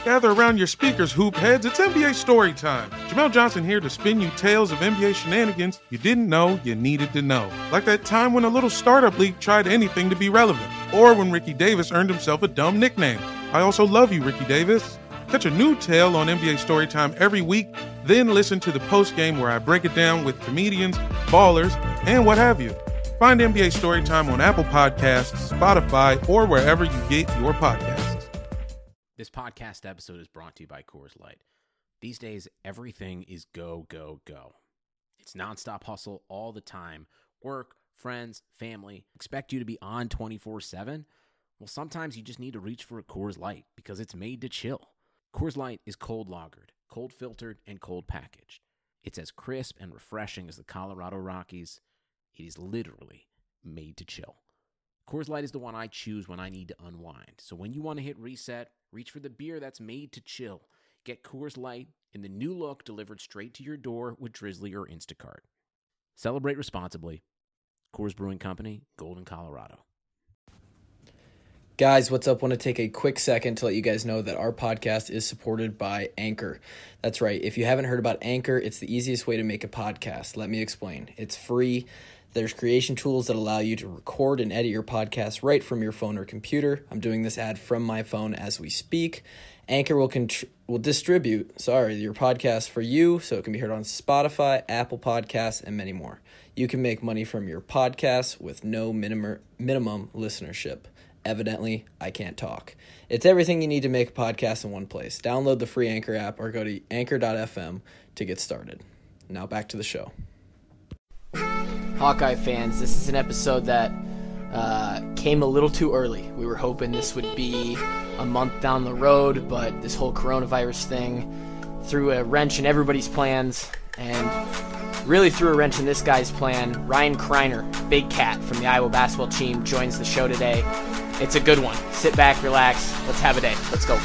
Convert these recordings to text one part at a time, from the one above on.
Gather around your speakers, hoop heads. It's NBA story time. Jamel Johnson here to spin you tales of NBA shenanigans you didn't know you needed to know. Like that time when a little startup league tried anything to be relevant. Or when Ricky Davis earned himself a dumb nickname. I also love you, Ricky Davis. Catch a new tale on NBA Storytime every week, then listen to the postgame where I break it down with comedians, ballers, and what have you. Find NBA Storytime on Apple Podcasts, Spotify, or wherever you get your podcasts. This podcast episode is brought to you by Coors Light. These days, everything is go, go, go. It's nonstop hustle all the time. Work, friends, family, expect you to be on 24/7. Well, sometimes you just need to reach for a Coors Light because it's made to chill. Coors Light is cold lagered, cold filtered, and cold packaged. It's as crisp and refreshing as the Colorado Rockies. It is literally made to chill. Coors Light is the one I choose when I need to unwind. So when you want to hit reset, reach for the beer that's made to chill. Get Coors Light in the new look delivered straight to your door with Drizzly or Instacart. Celebrate responsibly. Coors Brewing Company, Golden, Colorado. Guys, what's up? Want to take a quick second to let you guys know that our podcast is supported by Anchor. That's right. If you haven't heard about Anchor, it's the easiest way to make a podcast. Let me explain. It's free. There's creation tools that allow you to record and edit your podcast right from your phone or computer. I'm doing this ad from my phone as we speak. Anchor will distribute your podcast for you so it can be heard on Spotify, Apple Podcasts, and many more. You can make money from your podcast with no minimum listenership. Evidently, I can't talk. It's everything you need to make a podcast in one place. Download the free Anchor app or go to anchor.fm to get started. Now back to the show. Hawkeye fans, this is an episode that came a little too early. We were hoping this would be a month down the road, but this whole coronavirus thing threw a wrench in everybody's plans and really threw a wrench in this guy's plan. Ryan Kreiner, Big Cat from the Iowa basketball team, joins the show today. It's a good one. Sit back, relax. Let's have a day. Let's go.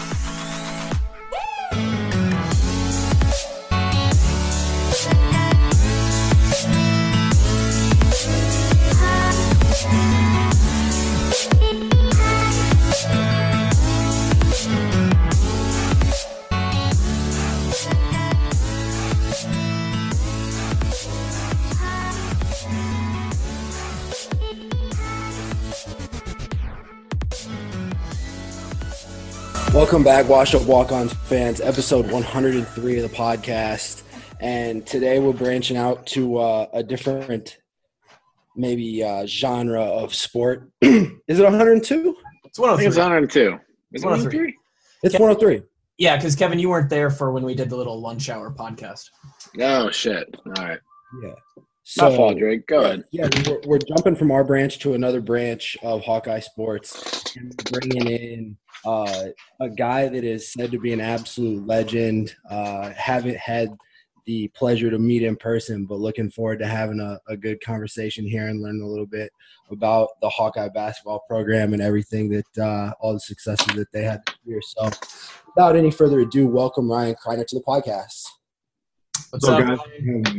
Welcome back, Wash Up Walk-Ons fans, episode 103 of the podcast. And today we're branching out to a different, maybe genre of sport. Is it 102? It's 103. I think it's 102. It's 103. It's 103. Yeah, because Kevin, you weren't there for when we did the little lunch hour podcast. Oh, shit. All right. Yeah. My fault, Drake. Go ahead. Yeah, we're jumping from our branch to another branch of Hawkeye sports and bringing in a guy that is said to be an absolute legend. Haven't had the pleasure to meet in person, but looking forward to having a good conversation here and learning a little bit about the Hawkeye basketball program and everything that all the successes that they had this year. So without any further ado, welcome Ryan Kreiner to the podcast. What's up, guys?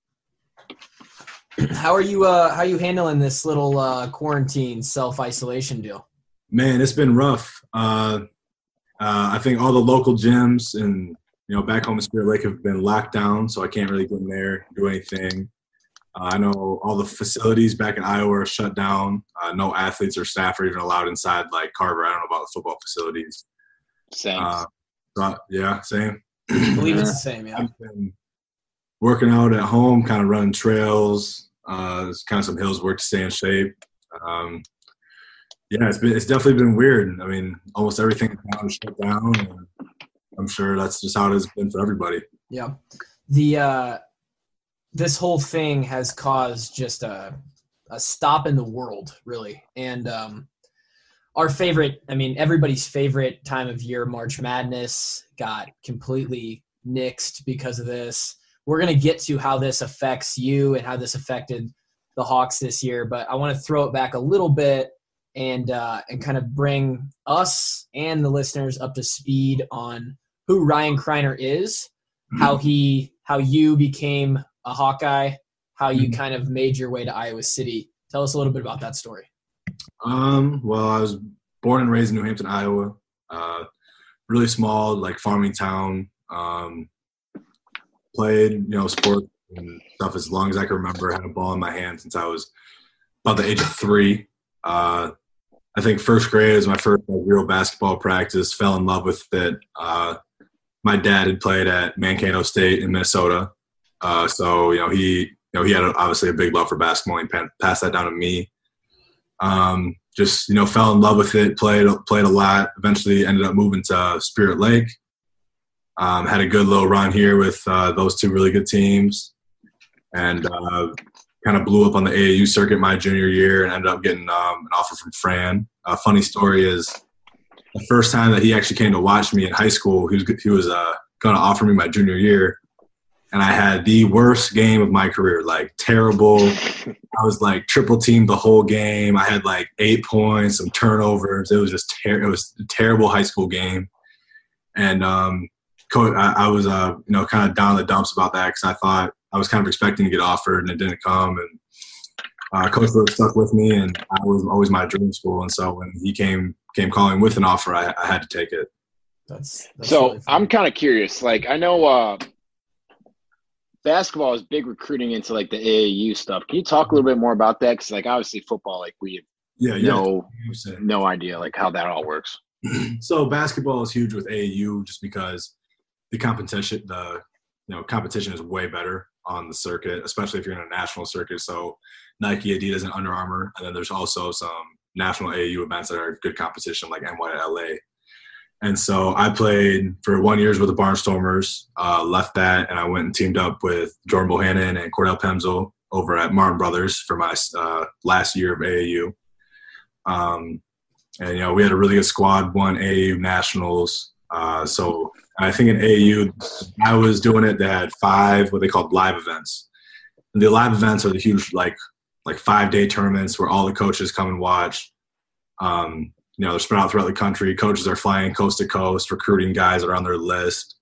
How are you handling this little quarantine self-isolation deal? Man, it's been rough. I think all the local gyms and back home in Spirit Lake have been locked down, so I can't really go in there and do anything. I know all the facilities back in Iowa are shut down. No athletes or staff are even allowed inside, like Carver. I don't know about the football facilities. Same. Yeah, same. I believe it's the same, yeah. I've been working out at home, kind of running trails, kind of some hills work to stay in shape. Yeah, it's definitely been weird. I mean, almost everything is now shut down, and I'm sure that's just how it has been for everybody. Yeah. This whole thing has caused just a stop in the world, really. And our favorite, everybody's favorite time of year, March Madness, got completely nixed because of this. We're going to get to how this affects you and how this affected the Hawks this year, but I want to throw it back a little bit and kind of bring us and the listeners up to speed on who Ryan Kreiner is, how you became a Hawkeye, how you kind of made your way to Iowa City. Tell us a little bit about that story. Well, I was born and raised in New Hampton, Iowa. really small, like farming town. Played, sports and stuff as long as I can remember. Had a ball in my hand since I was about the age of 3. I think first grade was my first real basketball practice. Fell in love with it. My dad had played at Mankato State in Minnesota, so he had obviously a big love for basketball. He passed that down to me. Just fell in love with it. Played a lot. Eventually ended up moving to Spirit Lake. Had a good little run here with those 2 really good teams, and kind of blew up on the AAU circuit my junior year and ended up getting an offer from Fran. A funny story is the first time that he actually came to watch me in high school, he was going to offer me my junior year, and I had the worst game of my career, like terrible. I was like triple teamed the whole game. I had like 8 points, some turnovers. It was just it was a terrible high school game, and I was kind of down in the dumps about that because I thought I was kind of expecting to get offered and it didn't come, and coach really stuck with me, and I was always my dream school, and so when he came calling with an offer, I had to take it. That's so really I'm kind of curious. Like, I know basketball is big recruiting into like the AAU stuff. Can you talk a little bit more about that? Because like obviously football, like we have no idea like how that all works. So basketball is huge with AAU just because the competition is way better on the circuit, especially if you're in a national circuit. So Nike, Adidas, and Under Armour, and then there's also some national AAU events that are good competition like NYLA. And so I played for 1 year with the Barnstormers, left that, and I went and teamed up with Jordan Bohannon and Cordell Pemsel over at Martin Brothers for my last year of AAU. And we had a really good squad, won AAU nationals. So I think in AAU, I was doing it. They had 5 what they called live events. And the live events are the huge like 5-day tournaments where all the coaches come and watch. They're spread out throughout the country. Coaches are flying coast to coast, recruiting guys that are on their list.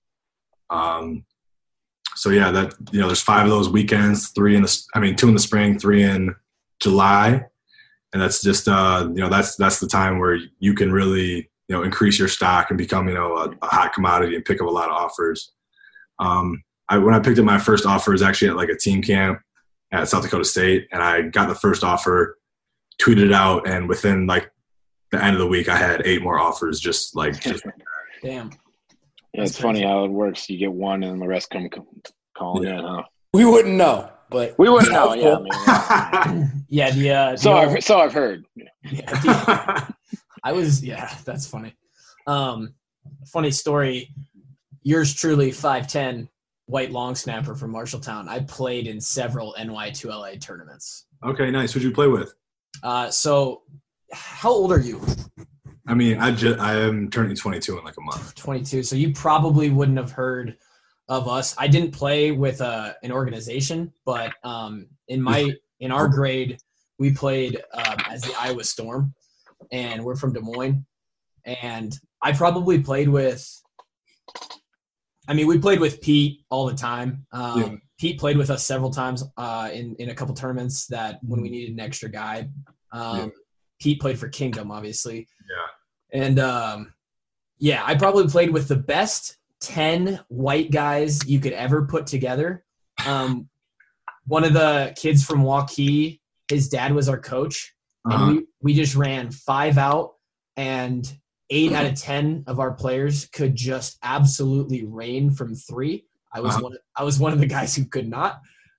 So yeah, there's 5 of those weekends, 2 in the spring, 3 in July, and that's just that's the time where you can really increase your stock and become a hot commodity and pick up a lot of offers. When I picked up my first offer, it was actually at like a team camp at South Dakota State, and I got the first offer, tweeted it out, and within like the end of the week, I had 8 more offers. Just damn. Yeah, it's funny how it works. You get one, and the rest come calling in, huh? We wouldn't know, but we wouldn't know. Yeah, yeah. So I've heard. Yeah, that's funny. Funny story. Yours truly, 5'10", white long snapper from Marshalltown. I played in several NY2LA tournaments. Okay, nice. Who'd you play with? So how old are you? I mean, I am turning 22 in like a month. 22. So you probably wouldn't have heard of us. I didn't play with an organization, but in our grade, we played as the Iowa Storm, and we're from Des Moines. And I probably played with – we played with Pete all the time. Pete played with us several times in a couple tournaments that when we needed an extra guy. Pete played for Kingdom, obviously. Yeah. And, I probably played with the best 10 white guys you could ever put together. One of the kids from Waukee, his dad was our coach. Uh-huh. And we just ran 5 out, and 8 out of 10 of our players could just absolutely rain from 3. I was one of the guys who could not.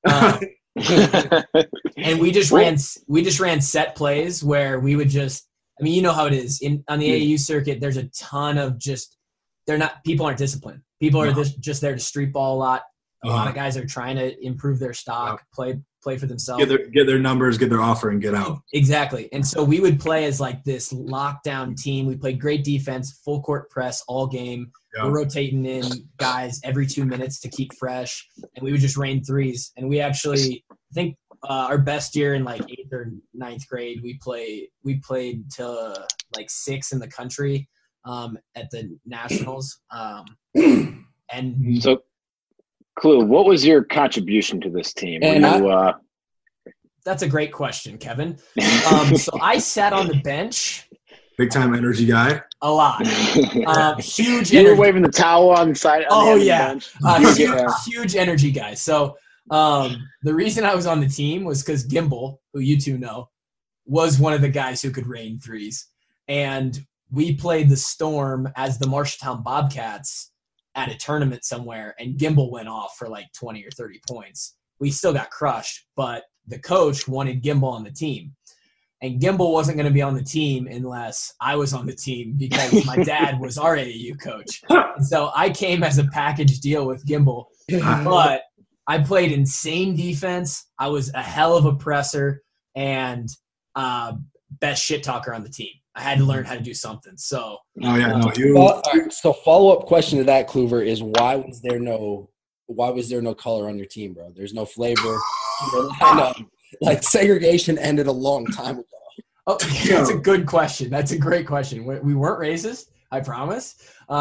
And we just ran set plays where we would just, you know how it is on the AAU circuit. There's a ton of people aren't disciplined. People are just there to street ball a lot. A lot of guys are trying to improve their stock, play for themselves, get their numbers, get their offer, and get out. Exactly. And so we would play as like this lockdown team. We played great defense, full court press all game. Yeah. We're rotating in guys every 2 minutes to keep fresh, and we would just rain threes. And we actually, I think our best year in like 8th or 9th grade, we played to like 6th in the country at the nationals. And so, Clue, what was your contribution to this team? That's a great question, Kevin. So I sat on the bench Big time energy guy. A lot. Huge You were energy. waving the towel on the side. Oh, on the yeah. bench. Huge energy guy. So the reason I was on the team was because Gimbal, who you two know, was one of the guys who could rain threes. And we played the Storm as the Marshalltown Bobcats at a tournament somewhere, and Gimbal went off for like 20 or 30 points. We still got crushed, but the coach wanted Gimbal on the team. And Gimbal wasn't going to be on the team unless I was on the team because my dad was our AAU coach. And so I came as a package deal with Gimbal. But I played insane defense. I was a hell of a presser and best shit talker on the team. I had to learn how to do something. So, So follow-up question to that, Kluver, is why was there no color on your team, bro? There's no flavor. Like segregation ended a long time ago. Oh, that's a good question. That's a great question. We weren't racist, I promise.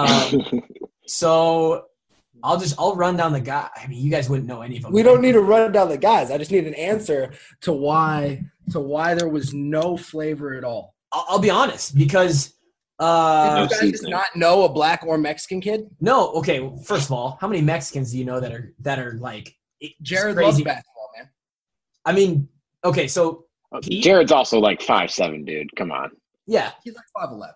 So I'll run down the guy. I mean, you guys wouldn't know any of them. We don't need to run down the guys. I just need an answer to why there was no flavor at all. I'll be honest, because did you guys just not know a black or Mexican kid? No. Okay. First of all, how many Mexicans do you know that are like Jared crazy? loves basketball, man. I mean, okay, so Pete, Jared's also like 5'7", dude. Come on. Yeah, he's like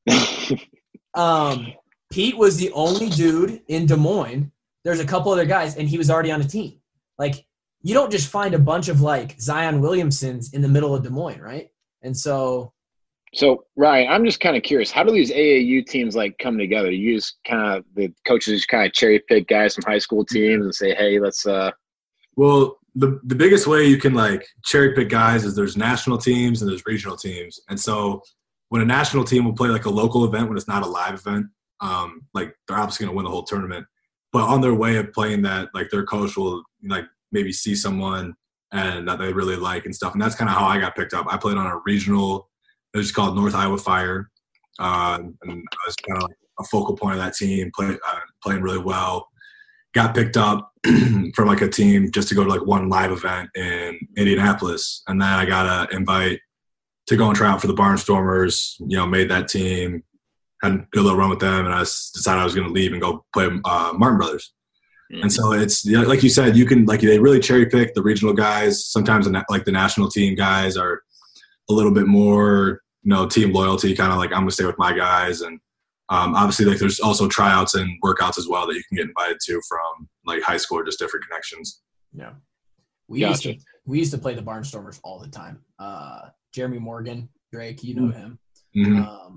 5'11". Pete was the only dude in Des Moines. There's a couple other guys, and he was already on a team. Like, you don't just find a bunch of like Zion Williamsons in the middle of Des Moines, right? And so Ryan, I'm just kind of curious. How do these AAU teams like come together? You just the coaches just kind of cherry pick guys from high school teams and say, hey, let's. Well, the biggest way you can like cherry pick guys is there's national teams and there's regional teams. And so when a national team will play like a local event when it's not a live event, like they're obviously going to win the whole tournament. But on their way of playing that, like their coach will like maybe see someone and that they really like and stuff. And that's kind of how I got picked up. I played on a regional. It was called North Iowa Fire, and I was kind of like a focal point of that team, playing really well. Got picked up from like a team just to go to like one live event in Indianapolis, and then I got an invite to go and try out for the Barnstormers. You know, made that team, had a good little run with them, and I decided I was going to leave and go play Martin Brothers. Mm-hmm. And so it's like you said, you can like they really cherry pick the regional guys. Sometimes like the national team guys are a little bit more, team loyalty, kind of like I'm going to stay with my guys. And obviously, like there's also tryouts and workouts as well that you can get invited to from like high school or just different connections. Yeah. We used to play the Barnstormers all the time. Jeremy Morgan, Drake, you know him. Mm-hmm.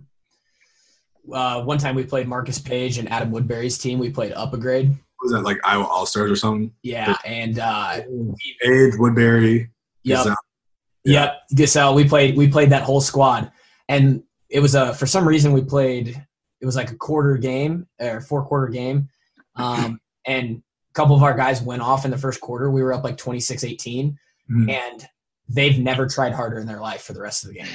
One time we played Marcus Page and Adam Woodbury's team. We played up a grade. Was that like Iowa All-Stars or something? Yeah, and Page, Woodbury. Yep. Yep, Giselle. We played that whole squad, and it was for some reason we played. It was like a quarter game or 4-quarter game, and a couple of our guys went off in the first quarter. We were up like 26-18, and they've never tried harder in their life for the rest of the game.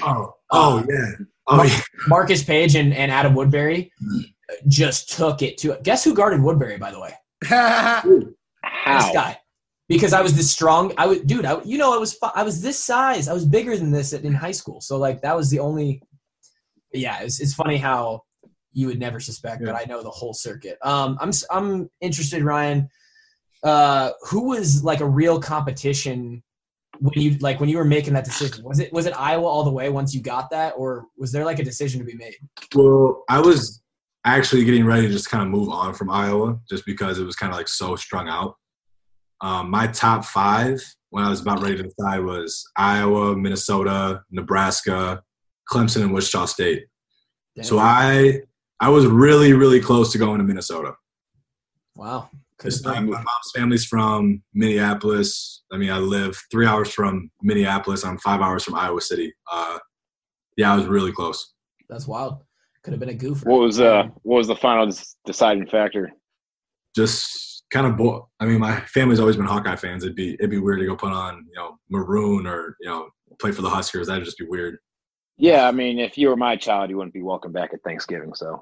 Yeah. Marcus Page and Adam Woodbury just took it to. Guess who guarded Woodbury, by the way? How? This guy. Because I was this strong. I was this size. I was bigger than this in high school. So like that was the only. Yeah, it's funny how you would never suspect, but I know the whole circuit. I'm interested, Ryan. Who was like a real competition when you were making that decision? Was it Iowa all the way once you got that, or was there like a decision to be made? Well, I was actually getting ready to just kind of move on from Iowa just because it was kind of like so strung out. My top 5 when I was about ready to decide was Iowa, Minnesota, Nebraska, Clemson, and Wichita State. Damn. So I was really, really close to going to Minnesota. Wow. My mom's family's from Minneapolis. I mean, I live 3 hours from Minneapolis. I'm 5 hours from Iowa City. I was really close. That's wild. Could have been a goofer. What was the final deciding factor? Just kind of my family's always been Hawkeye fans. It'd be weird to go put on, maroon or, play for the Huskers. That'd just be weird. Yeah, I mean, if you were my child, you wouldn't be welcome back at Thanksgiving. So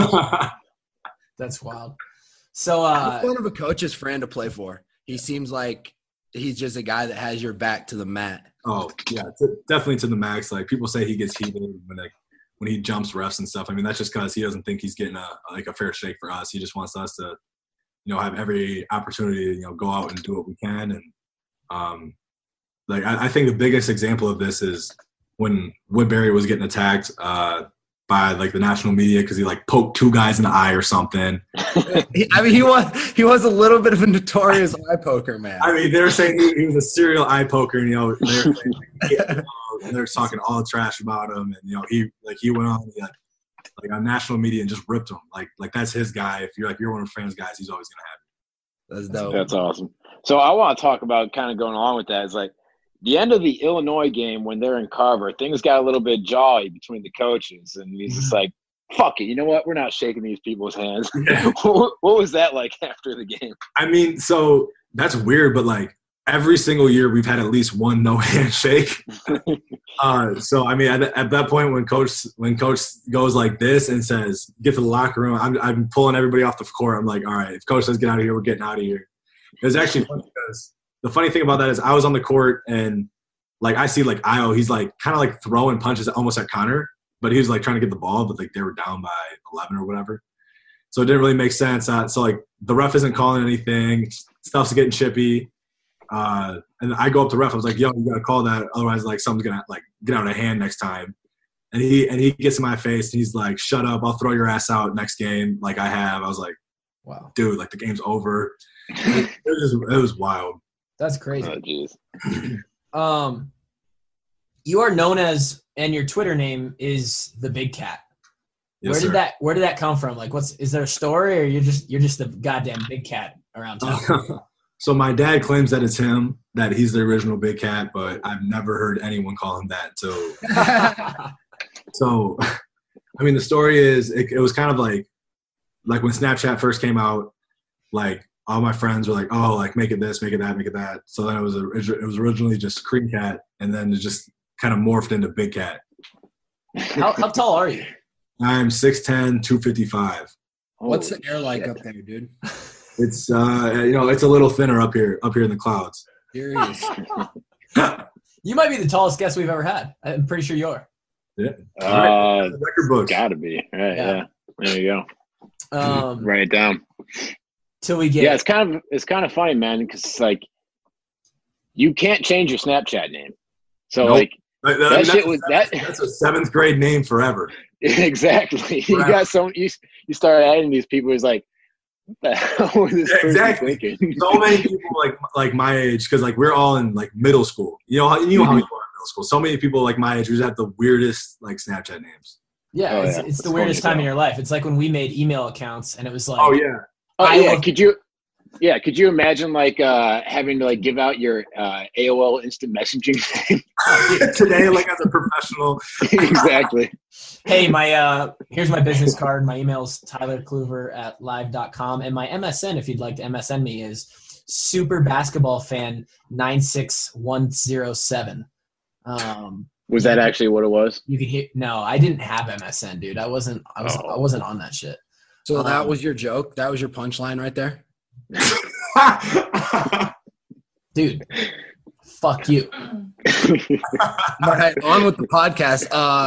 that's wild. So what's one of a coach's friend to play for? He seems like he's just a guy that has your back to the mat. Oh yeah, definitely to the max. Like people say he gets heated when when he jumps refs and stuff. I mean, that's just because he doesn't think he's getting a fair shake for us. He just wants us to, have every opportunity to, go out and do what we can. And I think the biggest example of this is when Woodbury was getting attacked by the national media because he poked two guys in the eye or something. He was a little bit of a notorious eye poker, man. I mean, they were saying he was a serial eye poker, and they were talking all trash about him, and he went on on national media and just ripped him. Like that's his guy. If you're one of Fran's guys, he's always gonna have you. That's dope. That's awesome. So I want to talk about kind of going along with that. Is the end of the Illinois game when they're in Carver, things got a little bit jolly between the coaches, and he's just like, fuck it, you know what? We're not shaking these people's hands. Yeah. What was that like after the game? I mean, so that's weird, but every single year we've had at least one no handshake. So I mean, at that point when coach goes like this and says, get to the locker room, I'm pulling everybody off the court. I'm like, all right, if coach says get out of here, we're getting out of here. It was actually funny because the funny thing about that is I was on the court and I see Io, he's kind of throwing punches almost at Connor, but he was trying to get the ball, but they were down by 11 or whatever. So it didn't really make sense. So the ref isn't calling anything. Stuff's getting chippy. And I go up to ref. I was like, yo, you got to call that. Otherwise, something's going to get out of hand next time. And he gets in my face and he's like, shut up. I'll throw your ass out next game like I have. I was like, wow, dude, the game's over. It was wild. That's crazy. Oh, jeez. You are known as, and your Twitter name is the Big Cat. Yes, where did that come from? Is there a story, or you're just the goddamn Big Cat around town? So my dad claims that it's him, that he's the original Big Cat, but I've never heard anyone call him that. So I mean, the story is it was kind of like when Snapchat first came out, all my friends were like, oh, make it this, make it that, make it that. So then it was originally just Cream Cat, and then it just kind of morphed into Big Cat. How tall are you? I'm 6'10", 255. What's the air like up there, dude? It's it's a little thinner up here in the clouds. Serious. You might be the tallest guest we've ever had. I'm pretty sure you are. Yeah. Record books. Gotta be. Right, yeah. There you go. Write it down. Till we get. Yeah, it's kind of funny, man, because you can't change your Snapchat name. So nope. That's a seventh grade name forever. Exactly. You got you start adding these people who's what the hell is this person thinking? So many people like my age, because we're all in middle school. You know how you are in middle school. So many people my age who have the weirdest Snapchat names. Yeah, it's the weirdest time in your life. It's like when we made email accounts and it was oh yeah. Oh yeah. Could you imagine having to give out your AOL instant messaging thing today as a professional? Exactly. Hey, here's my business card. My email's tylerkluver@live.com, and my MSN, if you'd like to MSN me, is superbasketballfan96107. Was that actually what it was? You could hear. No, I didn't have MSN, dude. I wasn't on that shit. So that was your joke? That was your punchline right there? Dude, fuck you. All right, on with the podcast.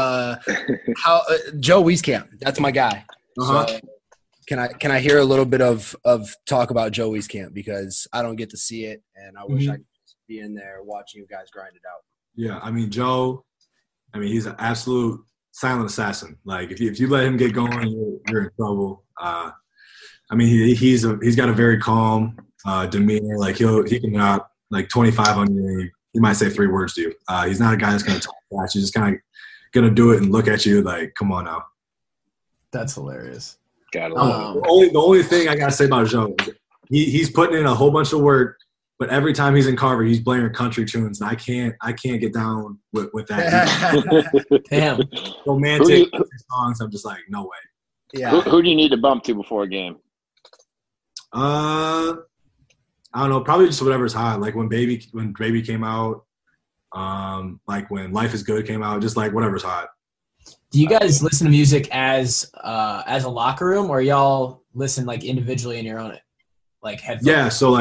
Joe Wieskamp, that's my guy. Uh-huh. So can I hear a little bit of talk about Joe Wieskamp, because I don't get to see it, and I wish I could be in there watching you guys grind it out. Yeah, I mean, Joe, he's an absolute silent assassin. If you let him get going, you're in trouble. He's got a very calm demeanor. He can knock 25 on you. He might say 3 words to you. He's not a guy that's going to talk fast. He's just kind of going to do it and look at you come on now. That's hilarious. The only thing I got to say about Joe is he's putting in a whole bunch of work, but every time he's in Carver, he's blaring country tunes, and I can't get down with that. Damn. Romantic songs, I'm just no way. Yeah. Who do you need to bump to before a game? I don't know. Probably just whatever's hot. When Baby came out, when Life is Good came out, just whatever's hot. Do you guys listen to music as a locker room, or y'all listen individually in your own headphones? Yeah. So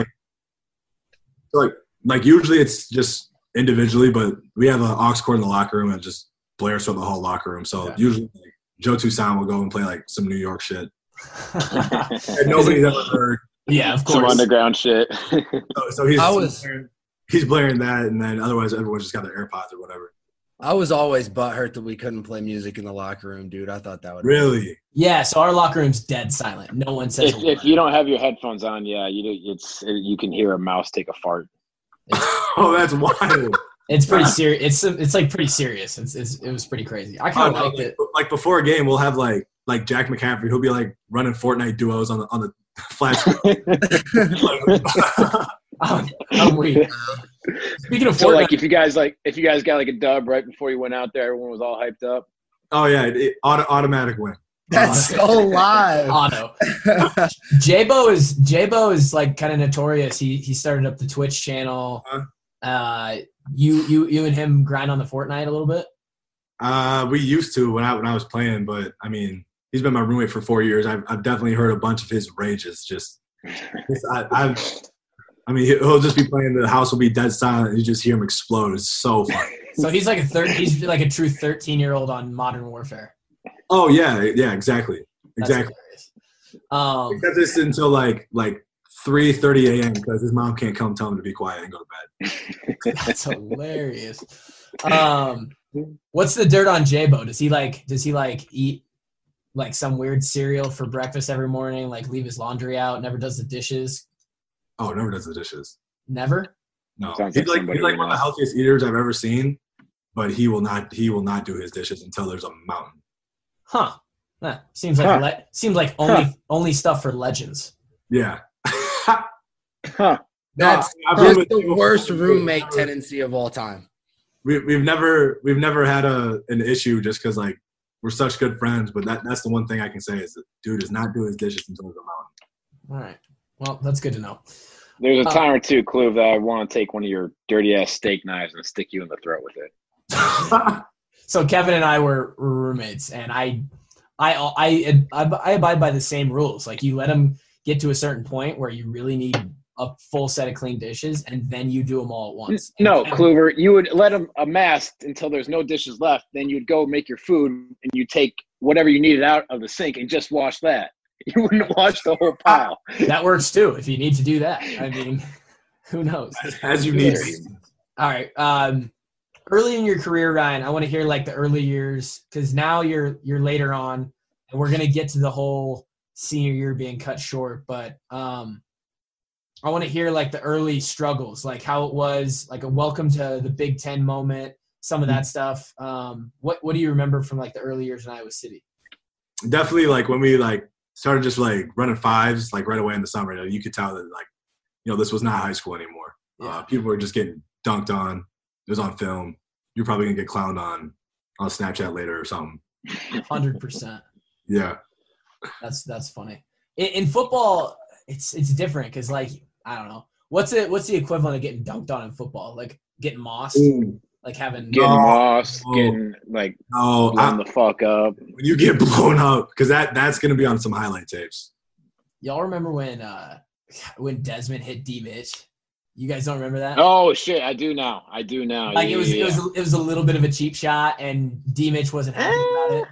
usually it's just individually, but we have an aux cord in the locker room and just blares through the whole locker room. So usually like, Joe Toussaint will go and play like some New York shit. And nobody's ever heard. Yeah, of course. Some underground shit. So he's blaring that, and then otherwise everyone's just got their AirPods or whatever. I was always butthurt that we couldn't play music in the locker room, dude. I thought that would Really? Yeah, so our locker room's dead silent. No one says If you don't have your headphones on, you can hear a mouse take a fart. Oh, that's wild. It's pretty serious. It's like pretty serious. It was pretty crazy. I kind of liked it. Like before a game, we'll have like Jack McCaffrey. He'll be like running Fortnite duos on the flat screen. I'm weak. Speaking of Fortnite, So like if you guys got like a dub right before you went out there, everyone was all hyped up. Oh yeah, automatic win. That's so live. Auto. J-Bo is like kind of notorious. He started up the Twitch channel. You and him grind on the Fortnite a little bit? We used to when I was playing, but I mean, he's been my roommate for 4 years. I've definitely heard a bunch of his rages. I mean, he'll just be playing. The house will be dead silent. And you just hear him explode. It's so funny. So he's like a true 13-year-old on Modern Warfare. Oh yeah, exactly. Except this until like 3:30 a.m. because his mom can't come tell him to be quiet and go to bed. That's hilarious. What's the dirt on J-Bo? Does he eat like some weird cereal for breakfast every morning? Like leave his laundry out? Never does the dishes? Oh, never does the dishes. Never? No. Sounds He's like like one of the healthiest eaters I've ever seen, but he will not do his dishes until there's a mountain. Huh. Seems like only stuff for legends. Yeah. Huh. That's I've just been the worst roommate tendency of all time. We've never had an issue just because like we're such good friends, but that's the one thing I can say is that dude does not do his dishes until there's a mountain. All right. Well, that's good to know. There's a time or two, Kluve, that I want to take one of your dirty ass steak knives and stick you in the throat with it. So Kevin and I were roommates, and I abide by the same rules. Like you let them get to a certain point where you really need a full set of clean dishes, and then you do them all at once. No, Kluver, you would let them amass until there's no dishes left. Then you'd go make your food, and you take whatever you needed out of the sink and just wash that. You wouldn't wash the whole pile. That works too if you need to do that. I mean, who knows? As you need. All right. Early in your career, Ryan, I want to hear like the early years because now you're later on, and we're gonna get to the whole senior year being cut short. But I want to hear like the early struggles, like how it was, like a welcome to the Big Ten moment, some of that stuff. What do you remember from like the early years in Iowa City? Definitely, like when we like started just like running fives like right away in the summer. You could tell that like this was not high school anymore. Yeah. People were just getting dunked on. It was on film. You're probably gonna get clowned on Snapchat later or something. 100%. Yeah. That's funny. In football, it's different because like I don't know what's the equivalent of getting dunked on in football? Like getting mossed, like having getting like blown the fuck up. When you get blown up, because that's gonna be on some highlight tapes. Y'all remember when Desmond hit D Mitch? You guys don't remember that? Oh shit, I do now. Like it was a little bit of a cheap shot, and D Mitch wasn't happy about it.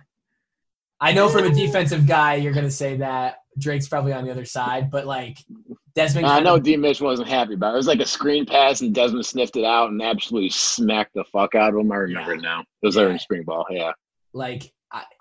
I know from a defensive guy, you're gonna say that Drake's probably on the other side, but like Desmond. I know D Mitch wasn't happy about it. It was like a screen pass, and Desmond sniffed it out and absolutely smacked the fuck out of him. I remember it now. It was there in spring ball. Yeah. Like.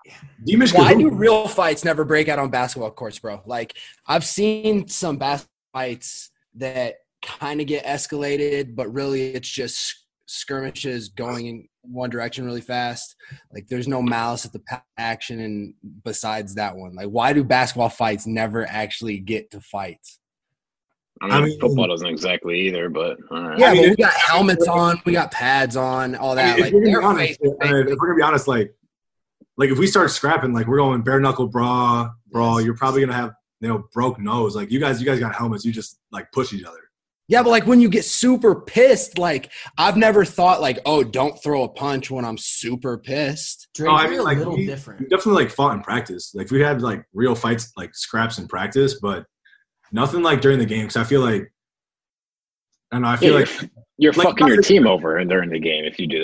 Why do real fights never break out on basketball courts, bro? Like I've seen some basketball fights that kind of get escalated, but really it's just skirmishes going in one direction really fast. Like there's no malice at the action, and besides that one, like why do basketball fights never actually get to fights? I mean football doesn't exactly either, but all right. Yeah, but we got helmets on, we got pads on, all that. If we're gonna be honest, like if we start scrapping, like we're going bare knuckle brawl, you're probably gonna have broke nose. Like you guys got helmets, you just like push each other. Yeah, but like when you get super pissed, like I've never thought like, oh, don't throw a punch when I'm super pissed. Drake, I mean, like, a little different. We definitely like fought in practice. Like we had like real fights, like scraps in practice, but nothing like during the game. Because I feel like, like you're fucking your team over and during the game if you do that.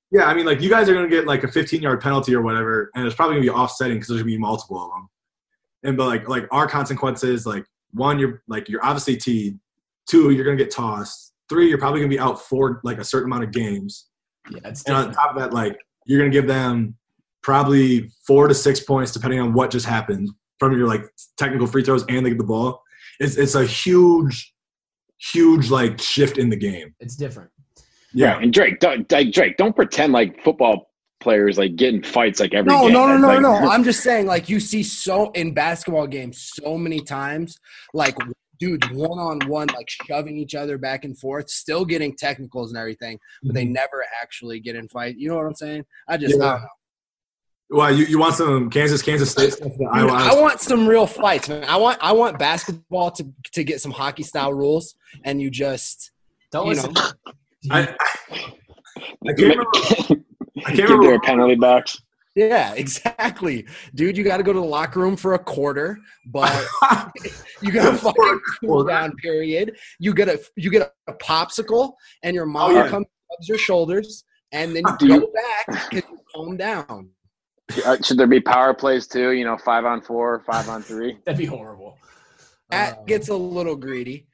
Yeah, I mean, like, you guys are going to get, like, a 15-yard penalty or whatever, and it's probably going to be offsetting because there's going to be multiple of them. But, like our consequences, like, 1, you're obviously teed. 2, you're going to get tossed. 3, you're probably going to be out for, like, a certain amount of games. Yeah, it's and different. on top of that, like, you're going to give them probably 4 to 6 points depending on what just happened from your, like, technical free throws and they get the ball. It's a huge, like, shift in the game. It's different. Yeah. And Drake, don't pretend like football players like get in fights like every game. No. Like, I'm just saying, like, you see in basketball games so many times, like, dudes one-on-one, like, shoving each other back and forth, still getting technicals and everything, but they never actually get in fight. You know what I'm saying? I don't know. Well, you want some Kansas State stuff? Dude, I want some real fights, man. I want basketball to get some hockey-style rules, and you just Don't listen. I can't remember. Give there a penalty box. Yeah, exactly. Dude, you got to go to the locker room for a quarter, but you got a fucking cool down period. You get a popsicle, and your mom comes, rubs your shoulders, and then you go back because you calm down. Should there be power plays too? 5-on-4, 5-on-3. That'd be horrible. That gets a little greedy.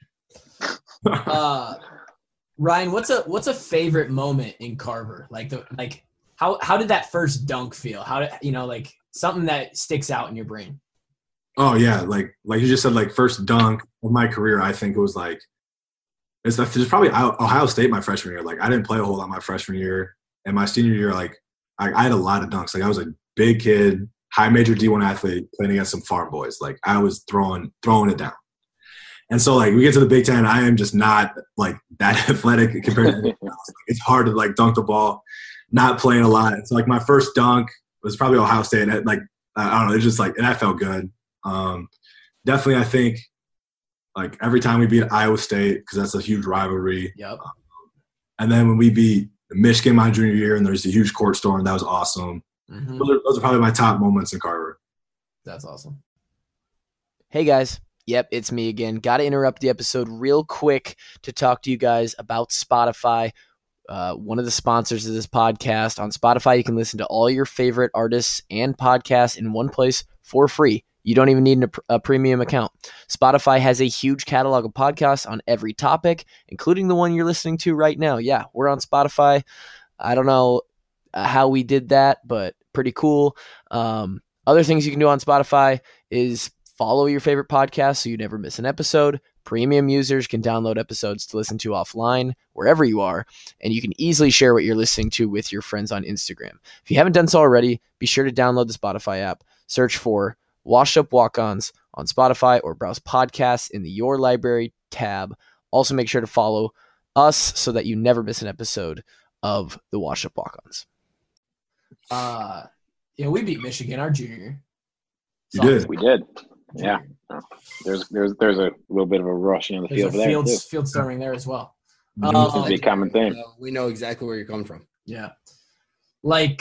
Ryan, what's a favorite moment in Carver? How did that first dunk feel? How did something that sticks out in your brain? Oh yeah, like you just said, like, first dunk of my career. I think it was like it's probably Ohio State my freshman year. Like, I didn't play a whole lot my freshman year, and my senior year, like, I had a lot of dunks. Like, I was a big kid, high major D1 athlete playing against some farm boys. Like, I was throwing it down. And so, like, we get to the Big Ten, I am just not, like, that athletic compared to anything else. Like, it's hard to, like, dunk the ball, not playing a lot. So, like, my first dunk was probably Ohio State. And, like, I don't know, it's just, like, and that felt good. Definitely, I think, like, every time we beat Iowa State, because that's a huge rivalry. Yep. And then when we beat Michigan my junior year, and there's a huge court storm, that was awesome. Mm-hmm. Those are probably my top moments in Carver. That's awesome. Hey, guys. Yep, it's me again. Got to interrupt the episode real quick to talk to you guys about Spotify, one of the sponsors of this podcast. On Spotify, you can listen to all your favorite artists and podcasts in one place for free. You don't even need a premium account. Spotify has a huge catalog of podcasts on every topic, including the one you're listening to right now. Yeah, we're on Spotify. I don't know how we did that, but pretty cool. Other things you can do on Spotify is follow your favorite podcast so you never miss an episode. Premium users can download episodes to listen to offline wherever you are, and you can easily share what you're listening to with your friends on Instagram. If you haven't done so already, be sure to download the Spotify app. Search for Washed Up Walk-Ons on Spotify or browse podcasts in the Your Library tab. Also, make sure to follow us so that you never miss an episode of the Washed Up Walk-Ons. We beat Michigan our junior year. You did. We did. Yeah. There's a little bit of a rushing on the field there. Field storming there as well. It's a common thing. We know exactly where you're coming from. Yeah. Like,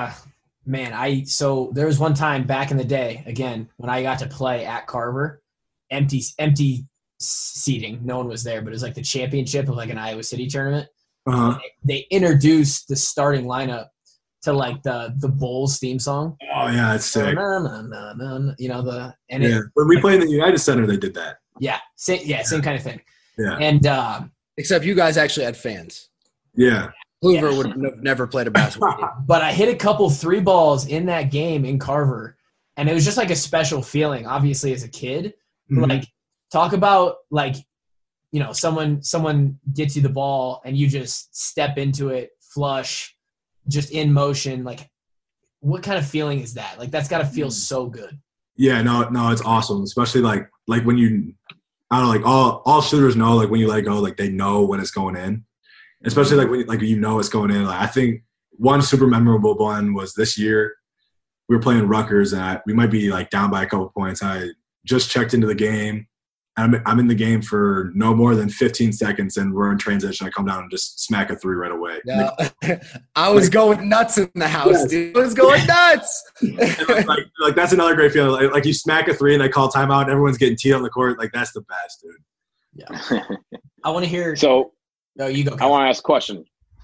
so there was one time back in the day, again, when I got to play at Carver, empty seating. No one was there, but it was like the championship of like an Iowa City tournament. Uh-huh. They introduced the starting lineup to like the Bulls theme song. Oh yeah, it's sick. When we played in the United Center, they did that. Same kind of thing. Yeah. And except you guys actually had fans. Yeah. Hoover would have never played a basketball game. But I hit a couple 3 balls in that game in Carver, and it was just like a special feeling, obviously, as a kid. Mm-hmm. Like, talk about, like, someone gets you the ball and you just step into it, flush, just in motion. Like, what kind of feeling is that? Like, that's got to feel so good. Yeah, no, it's awesome. Especially like when you, I don't know, like all shooters know, like when you let it go, like they know when it's going in. Especially like when you know it's going in. Like, I think one super memorable one was this year. We were playing Rutgers, and we might be like down by a couple points. I just checked into the game. I'm in the game for no more than 15 seconds, and we're in transition. I come down and just smack a 3 right away. No, I was going nuts in the house, dude. I was going nuts. like that's another great feeling. Like you smack a 3 and they call timeout, and everyone's getting teed on the court. Like, that's the best, dude. Yeah. I want to hear. So, no, you go. I want to ask a question.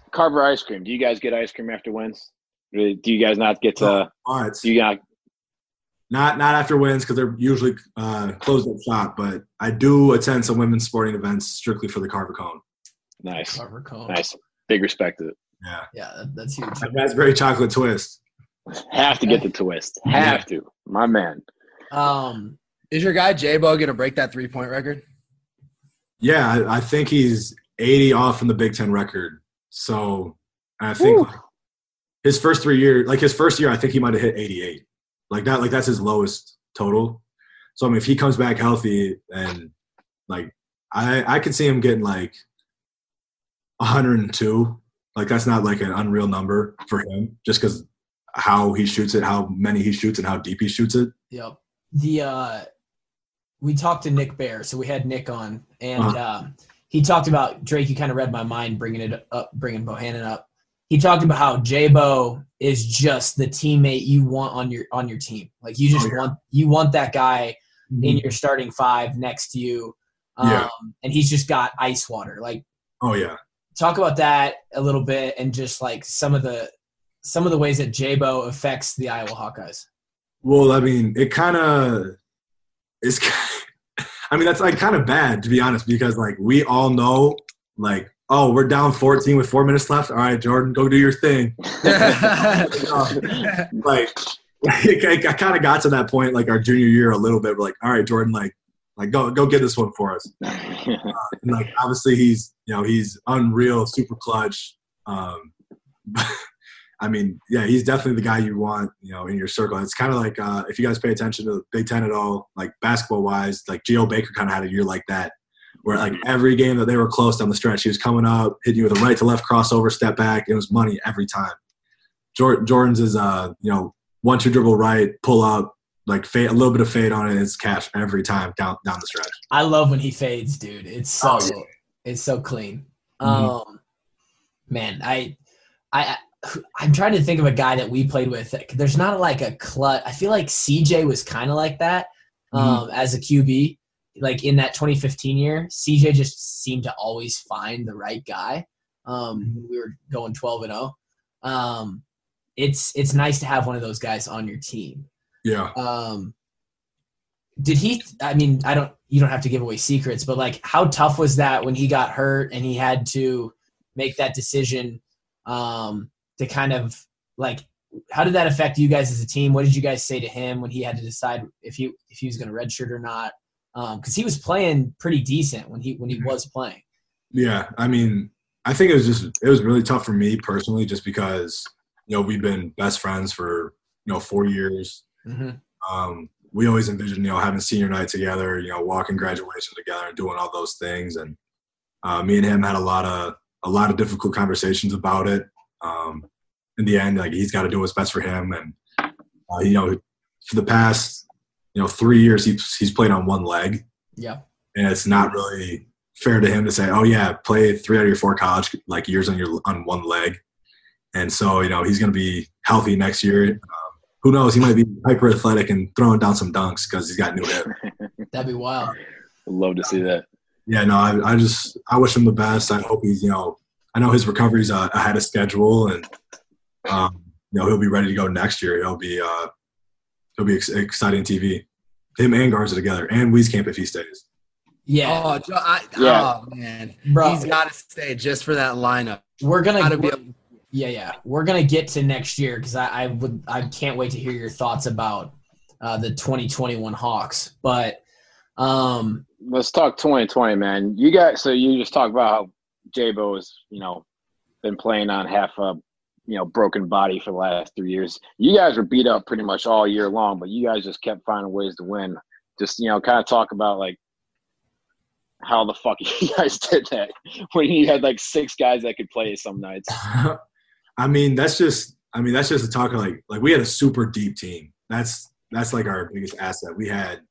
Carver ice cream. Do you guys get ice cream after wins? Do you guys not get to? Do you got? Not after wins because they're usually closed up shop. But I do attend some women's sporting events strictly for the Carver Cone. Nice. Carver Cone. Nice. Big respect to it. Yeah. Yeah, that's huge. Raspberry chocolate twist. Have to get the twist. Have to. My man. Is your guy J-Bo going to break that 3-point record? Yeah, I think he's 80 off from the Big Ten record. So I think his first 3 years, like his first year, I think he might have hit 88. Like that's his lowest total. So I mean, if he comes back healthy, and like I could see him getting like 102. Like that's not like an unreal number for him, just because how he shoots it, how many he shoots, and how deep he shoots it. Yep. We talked to Nick Bear, so we had Nick on, and he talked about Drake. You kind of read my mind bringing Bohannon up. He talked about how J-Bo is just the teammate you want on your team. Like you just want that guy in your starting five next to you, and he's just got ice water. Like, talk about that a little bit, and just like some of the ways that J-Bo affects the Iowa Hawkeyes. Well, I mean, it's I mean, that's like kind of bad, to be honest, because like we all know, like, oh, we're down 14 with 4 minutes left. All right, Jordan, go do your thing. Like, I kind of got to that point, like our junior year, a little bit. We're like, all right, Jordan, like go get this one for us. And like, obviously, he's unreal, super clutch. I mean, yeah, he's definitely the guy you want, in your circle. It's kind of like if you guys pay attention to the Big Ten at all, like basketball-wise, like Geo Baker kind of had a year like that, where like every game that they were close down the stretch, he was coming up, hitting you with a right-to-left crossover, step back. It was money every time. Jordan's is, 1-2 dribble right, pull up, like fade, a little bit of fade on it, it's cash every time down the stretch. I love when he fades, dude. It's so clean. Man, I'm trying to think of a guy that we played with. There's not like a clutch. I feel like CJ was kind of like that as a QB. Like in that 2015 year, CJ just seemed to always find the right guy. We were going 12-0. It's nice to have one of those guys on your team. Yeah. Did he? I mean, you don't have to give away secrets, but like, how tough was that when he got hurt and he had to make that decision? To kind of like, how did that affect you guys as a team? What did you guys say to him when he had to decide if he was going to redshirt or not? Because he was playing pretty decent when he was playing. Yeah, I mean, I think it was really tough for me personally, just because we've been best friends for 4 years. We always envisioned having senior night together, walking graduation together and doing all those things. And me and him had a lot of difficult conversations about it. In the end, like he's got to do what's best for him, and for the past 3 years he's played on one leg. Yeah, and it's not really fair to him to say, oh yeah, play 3 out of your 4 college like years on one leg. And so he's going to be healthy next year. Who knows? He might be hyper athletic and throwing down some dunks because he's got new hip. That'd be wild. I'd love to see that. Yeah, no, I wish him the best. I hope he's I know his recovery's ahead of schedule, and he'll be ready to go next year. He'll be exciting TV. Him and Garza together, and Wieskamp if he stays. Yeah. Oh man, bro, he's got to stay just for that lineup. We're gonna get to next year because I can't wait to hear your thoughts about the 2021 Hawks. But let's talk 2020, man. You just talked about how J-Bo has, been playing on half a, broken body for the last 3 years. You guys were beat up pretty much all year long, but you guys just kept finding ways to win. Just, kind of talk about, like, how the fuck you guys did that when you had, like, 6 guys that could play some nights. I mean, that's just the talk of, like we had a super deep team. That's like, our biggest asset. We had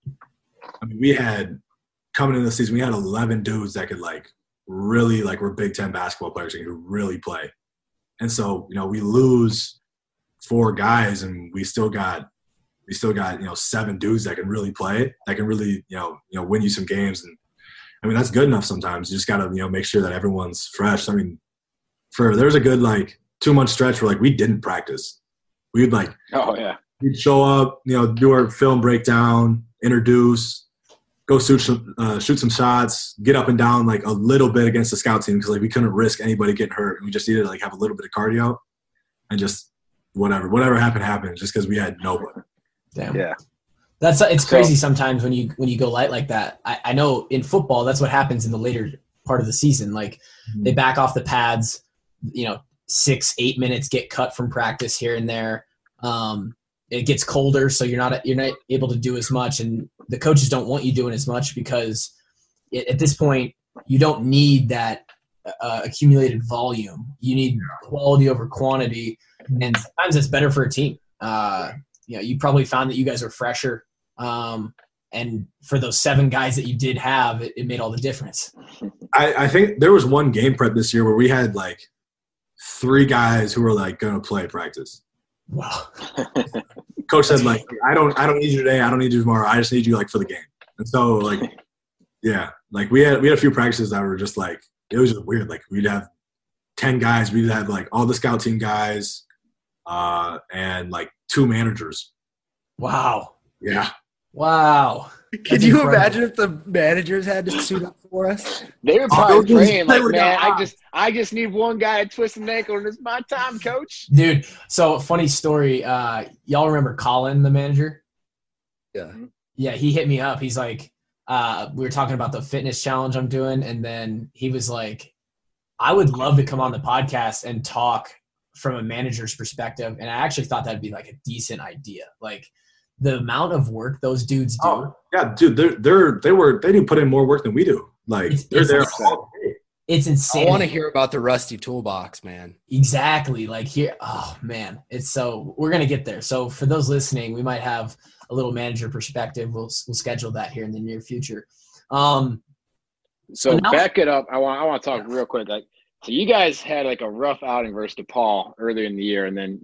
coming into the season, we had 11 dudes that could, like, really, like, we're Big Ten basketball players who really play. And so, we lose 4 guys and we still got 7 dudes that can really play, that can really, win you some games. And I mean, that's good enough sometimes. You just got to, make sure that everyone's fresh. I mean, there was a good like 2-month stretch where like we didn't practice. We'd like we'd show up, do our film breakdown, introduce, go shoot some shots, get up and down like a little bit against the scout team because like we couldn't risk anybody getting hurt, and we just needed to like have a little bit of cardio and just whatever happened just because we had nobody. Damn. Yeah. It's crazy sometimes when you go light like that. I know in football that's what happens in the later part of the season. Like they back off the pads, 6-8 minutes get cut from practice here and there. It gets colder, so you're not able to do as much, and the coaches don't want you doing as much because at this point you don't need that accumulated volume. You need quality over quantity, and sometimes it's better for a team. You probably found that you guys are fresher, and for those 7 guys that you did have, it made all the difference. I think there was one game prep this year where we had like 3 guys who were like going to play practice. Wow. Coach said like, I don't need you today. I don't need you tomorrow. I just need you like for the game. And so like, yeah, like we had a few practices that were just like, it was just weird. Like we'd have 10 guys. We'd have like all the scout team guys, and like 2 managers. Wow. Yeah. Wow. Could you imagine if the managers had to suit up for us? They were probably praying like, were man, not. I just need one guy to twist an ankle and it's my time, coach. Dude, so funny story. Y'all remember Colin, the manager? Yeah. Yeah, he hit me up. He's like, we were talking about the fitness challenge I'm doing, and then he was like, I would love to come on the podcast and talk from a manager's perspective. And I actually thought that'd be like a decent idea. Like the amount of work those dudes do. Oh, yeah, dude, they didn't put in more work than we do. Like they're there all day. It's insane. I want to hear about the rusty toolbox, man. Exactly. Like here, oh man, we're gonna get there. So for those listening, we might have a little manager perspective. We'll schedule that here in the near future. So back it up. I want to talk real quick. Like, so you guys had like a rough outing versus DePaul earlier in the year, and then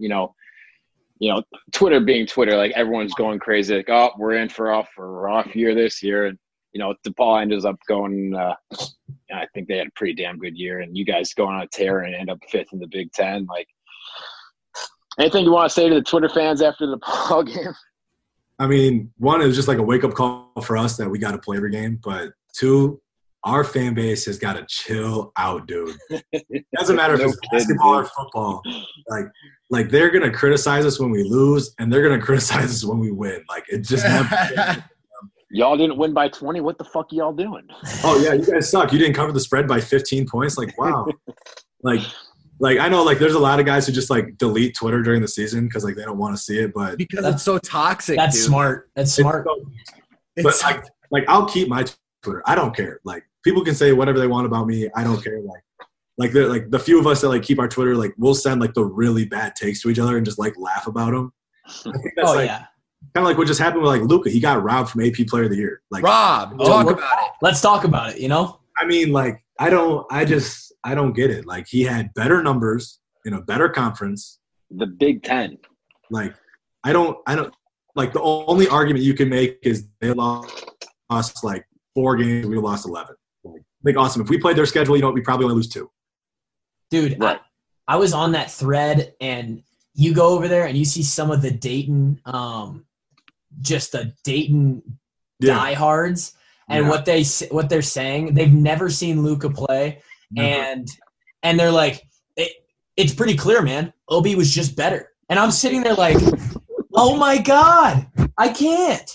Twitter being Twitter, like everyone's going crazy. Like, oh, we're in for a rough year this year, and DePaul ends up going. I think they had a pretty damn good year, and you guys going on a tear and end up 5th in the Big Ten. Like, anything you want to say to the Twitter fans after the DePaul game? I mean, 1, it was just like a wake-up call for us that we got to play every game. But 2, our fan base has got to chill out, dude. It doesn't matter if it's basketball or football. Like they're going to criticize us when we lose, and they're going to criticize us when we win. Like, it just never – Y'all didn't win by 20. What the fuck are y'all doing? Oh, yeah, you guys suck. You didn't cover the spread by 15 points. Like, wow. Like I know, like, there's a lot of guys who just, like, delete Twitter during the season because, like, they don't want to see it. But because it's so toxic, That's dude. smart. That's smart. But, I'll keep my Twitter. I don't care. Like, people can say whatever they want about me. I don't care. Like the few of us that, like, keep our Twitter, like, we'll send, like, the really bad takes to each other and just, like, laugh about them. I think that's, Yeah. Kind of like what just happened with, like, Luka. He got robbed from AP Player of the Year. Like, Rob, talk about it. Let's talk about it, I mean, like, I don't get it. Like, he had better numbers in a better conference. The Big Ten. Like, I don't like, the only argument you can make is they lost like 4 games. We lost 11. Like, awesome. If we played their schedule, we probably only lose 2. Dude, right. I was on that thread, and you go over there and you see some of the Dayton, just the Dayton diehards, and what they're saying. They've never seen Luka play, and they're like, it's pretty clear, man. Obi was just better, and I'm sitting there like, oh my god, I can't.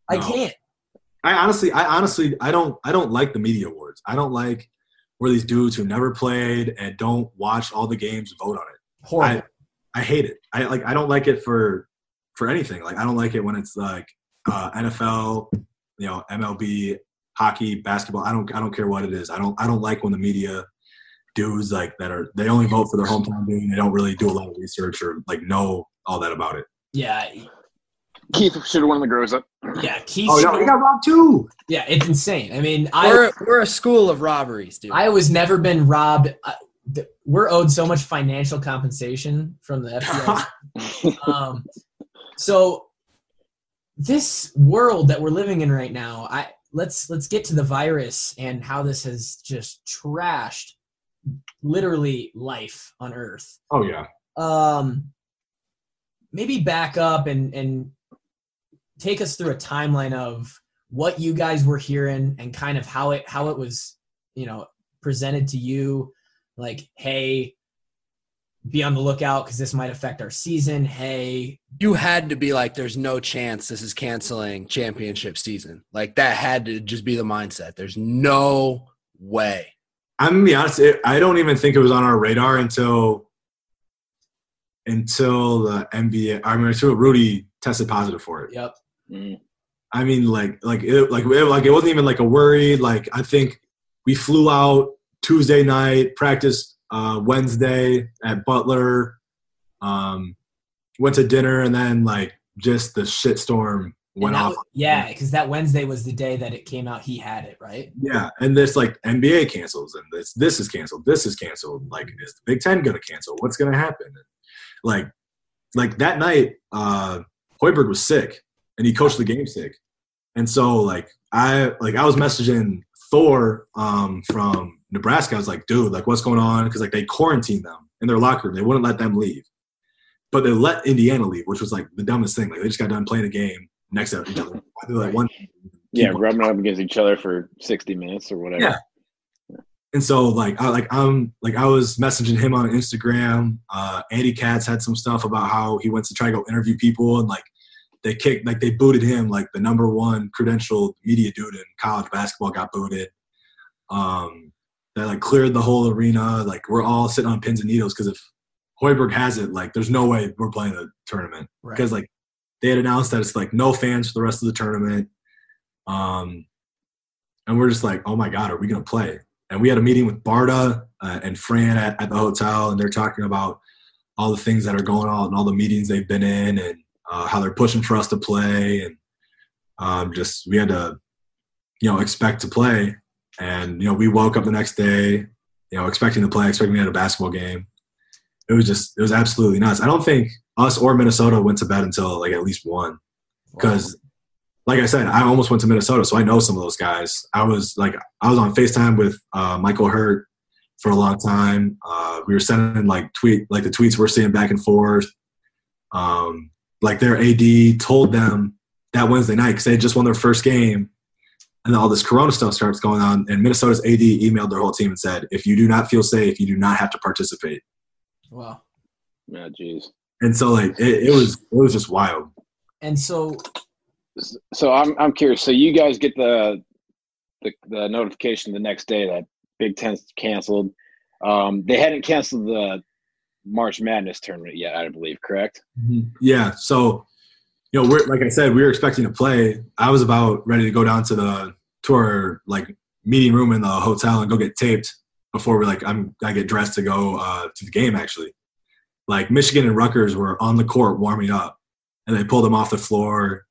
I honestly, I don't like the media awards. I don't like where these dudes who never played and don't watch all the games vote on it. Horrible. I hate it. I don't like it for anything. Like, I don't like it when it's like NFL, MLB, hockey, basketball. I don't care what it is. I don't like when the media dudes like they only vote for their hometown team. They don't really do a lot of research or like know all that about it. Yeah. Keith should have won the Grows Up. Yeah, Keith. Oh no, we got robbed too. Yeah, it's insane. I mean, we're a school of robberies, dude. Iowa's never been robbed. We're owed so much financial compensation from the FBI. So this world that we're living in right now, let's get to the virus and how this has just trashed literally life on Earth. Oh yeah. Maybe back up and take us through a timeline of what you guys were hearing and kind of how it was, presented to you. Like, hey, be on the lookout because this might affect our season. Hey, You had to be like, there's no chance this is canceling championship season. Like, that had to just be the mindset. There's no way. I'm gonna be honest. I don't even think it was on our radar until the NBA. I mean, until Rudy tested positive for it. yep. I mean, it wasn't even like a worry. Like, I think we flew out Tuesday night, practiced Wednesday at Butler, went to dinner, and then like just the shitstorm went off. Yeah, because that Wednesday was the day that it came out he had it, right? Yeah, and this like NBA cancels, and this is canceled. This is canceled. Like, is the Big Ten gonna cancel? What's gonna happen? And, like that night, Hoiberg was sick, and he coached the game sick, and so I was messaging Thor from Nebraska. I was like, dude, like, what's going on? Because like they quarantined them in their locker room. They wouldn't let them leave, but they let Indiana leave, which was like the dumbest thing. Like, they just got done playing a game next to each other. Rubbing up against each other for 60 minutes or whatever. Yeah. And so I was messaging him on Instagram. Andy Katz had some stuff about how he went to try to go interview people, and they booted him, like the number one credentialed media dude in college basketball got booted. They like cleared the whole arena. Like, we're all sitting on pins and needles because if Hoiberg has it, like, there's no way we're playing the tournament, because like they had announced that it's like no fans for the rest of the tournament. And we're just like, oh my God, are we going to play? And we had a meeting with Barta and Fran at the hotel, and they're talking about all the things that are going on and all the meetings they've been in, and how they're pushing for us to play. And we had to, expect to play. And, we woke up the next day, expecting to play, expecting we had a basketball game. It was absolutely nuts. I don't think us or Minnesota went to bed until like at least 1, because like I said, I almost went to Minnesota, so I know some of those guys. I was on FaceTime with Michael Hurt for a long time. We were sending the tweets we're seeing back and forth. Like, their AD told them that Wednesday night, because they had just won their first game, and then all this Corona stuff starts going on, and Minnesota's AD emailed their whole team and said, if you do not feel safe, you do not have to participate. Wow. Yeah, jeez. And so it was just wild. And so I'm curious. So you guys get the notification the next day that Big Ten's canceled. They hadn't canceled the March Madness tournament yet, I believe, correct? Yeah. So, we're, like I said, we were expecting to play. I was about ready to go down to our meeting room in the hotel and go get taped before I get dressed to go to the game. Actually, like, Michigan and Rutgers were on the court warming up, and they pulled them off the floor.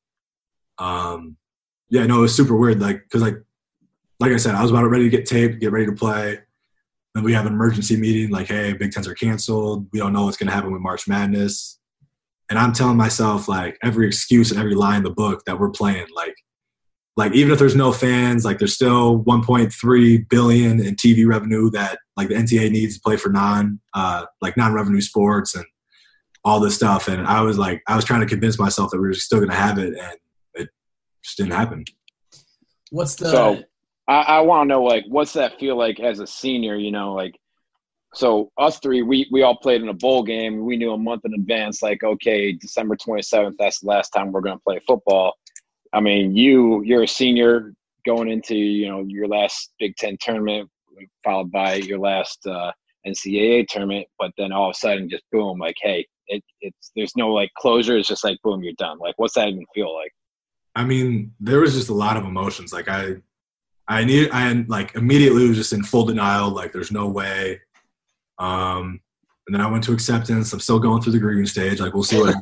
It was super weird. Because like I said, I was about ready to get taped, get ready to play. Then we have an emergency meeting, like, hey, Big Tens are canceled. We don't know what's going to happen with March Madness. And I'm telling myself, like, every excuse and every line in the book that we're playing, like even if there's no fans, like, there's still $1.3 billion in TV revenue that, like, the NCAA needs to play for non-revenue sports and all this stuff. And I was trying to convince myself that we were still going to have it, and it just didn't happen. So I want to know, like, what's that feel like as a senior, so us three, we all played in a bowl game. We knew a month in advance, like, okay, December 27th, that's the last time we're going to play football. I mean, you're a senior going into, your last Big Ten tournament, followed by your last NCAA tournament, but then all of a sudden, just boom, like, hey, it's there's no like closure. It's just like, boom, you're done. Like, what's that even feel like? I mean, there was just a lot of emotions. Like, I immediately was just in full denial. Like, there's no way. And then I went to acceptance. I'm still going through the grieving stage. Like, we'll see what.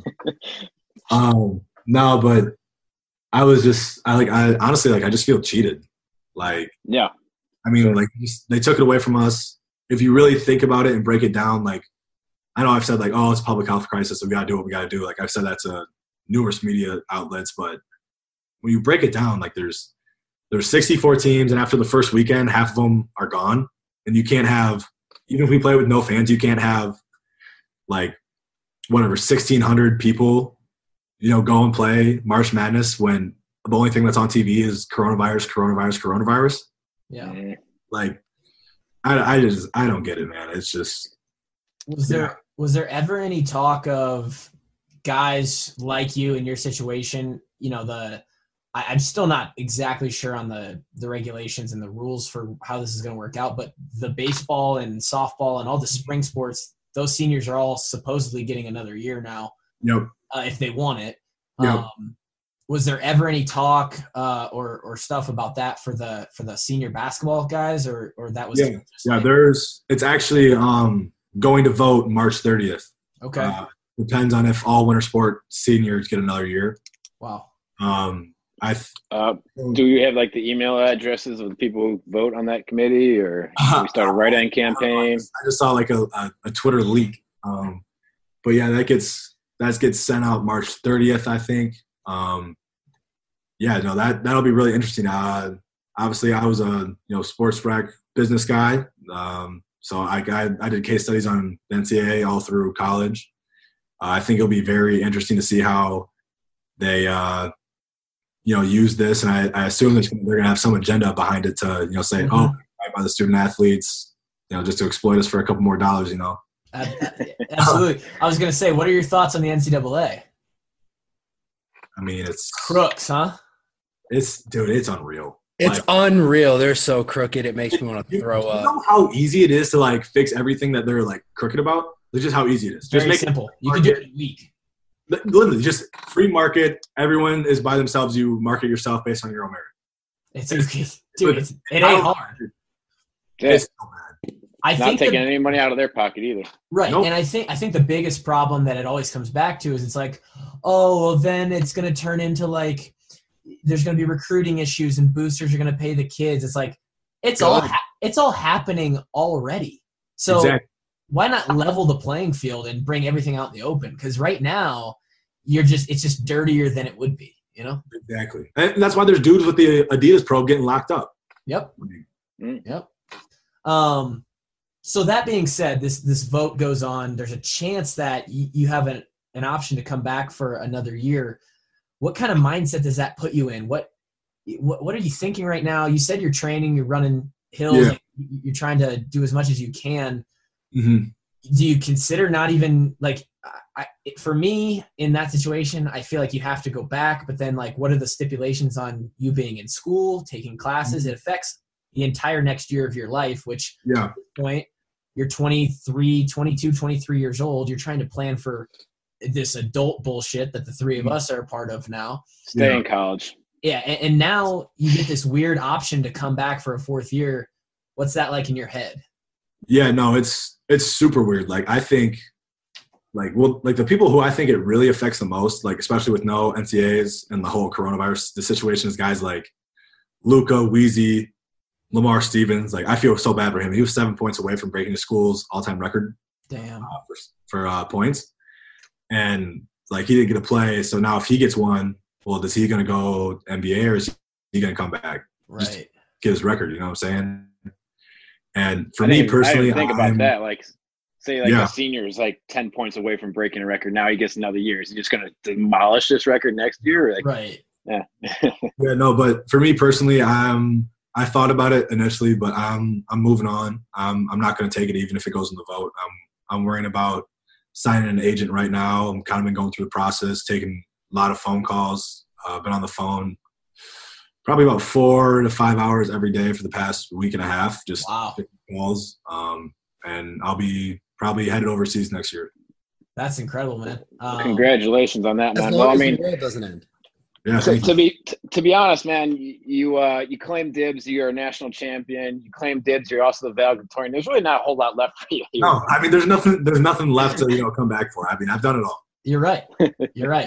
No, but I honestly, I just feel cheated. Like, yeah. I mean, like, they took it away from us. If you really think about it and break it down, like, I know I've said, like, oh, it's a public health crisis, so we got to do what we got to do. Like, I've said that to numerous media outlets, but when you break it down, like, there's 64 teams, and after the first weekend, half of them are gone, and you can't have even if we play with no fans, you can't have like whatever 1,600 people, go and play March Madness when the only thing that's on TV is coronavirus. Yeah. Like, I don't get it, man. It's just. Was there ever any talk of guys like you in your situation? I'm still not exactly sure on the regulations and the rules for how this is going to work out, but the baseball and softball and all the spring sports, those seniors are all supposedly getting another year now. Yep. If they want it. Yep. Was there ever any talk or stuff about that for the senior basketball guys, or that was it's actually going to vote March 30th. Okay. Depends on if all winter sport seniors get another year. Wow. Do you have like the email addresses of the people who vote on that committee, or we start a write-in campaign? I just saw like a Twitter leak. But yeah, that gets sent out March 30th, I think. That'll be really interesting. Obviously, I was a sports rec business guy, so I did case studies on the NCAA all through college. I think it'll be very interesting to see how they use this, and I assume they're going to have some agenda behind it to say, by the student athletes, just to exploit us for a couple more dollars. Absolutely. I was going to say, what are your thoughts on the NCAA? I mean, it's crooks, huh? It's unreal. It's unreal. They're so crooked. It makes me want to throw up. You know how easy it is to like fix everything that they're like crooked about? It's just how easy it is. Just make it simple. You can do it in a week. Literally, just free market. Everyone is by themselves. You market yourself based on your own merit. It ain't hard. It's so bad. I not think taking any money out of their pocket either. Right. Nope. And I think the biggest problem that it always comes back to is it's like, oh, well, then it's going to turn into like there's going to be recruiting issues and boosters are going to pay the kids. It's like it's all happening already. So exactly. Why not level the playing field and bring everything out in the open? Because right now it's just dirtier than it would be, Exactly. And that's why there's dudes with the Adidas probe getting locked up. Yep. Yep. So that being said, this vote goes on. There's a chance that you have an option to come back for another year. What kind of mindset does that put you in? What are you thinking right now? You said you're training, you're running hills, you're trying to do as much as you can. Mm-hmm. Do you consider not even like for me in that situation, I feel like you have to go back, but then like what are the stipulations on you being in school, taking classes? It affects the entire next year of your life, which at this point, you're 23 years old. You're trying to plan for this adult bullshit that the three of us are a part of now. Stay in college. Yeah. And now you get this weird option to come back for a fourth year. What's that like in your head? Yeah, no, it's super weird. Like, I think the people who I think it really affects the most, like, especially with no NCAAs and the whole coronavirus, the situation is guys like Luka, Weezy, Lamar Stevens. Like, I feel so bad for him. He was 7 points away from breaking the school's all-time record. Damn. For points. And, like, he didn't get to play. So now if he gets one, well, is he going to go NBA or is he going to come back? Right. Just get his record, you know what I'm saying? And for me personally, I think about that. Like, say, a senior is like 10 points away from breaking a record. Now he gets another year. Is he just going to demolish this record next year? Like, right. Yeah. Yeah. No, but for me personally, I thought about it initially, but I'm moving on. I'm not going to take it even if it goes in the vote. I'm worrying about signing an agent right now. I'm kind of been going through the process, taking a lot of phone calls. Been on the phone probably about 4 to 5 hours every day for the past week and a half, just taking calls. And I'll be probably headed overseas next year. That's incredible, man. Congratulations on that, man. As long as the world doesn't end. Yeah. So to be honest, man, you claim dibs. You're a national champion. You claim dibs. You're also the valedictorian. There's really not a whole lot left for you. No, I mean, there's nothing left to come back for. I mean, I've done it all. You're right. You're right.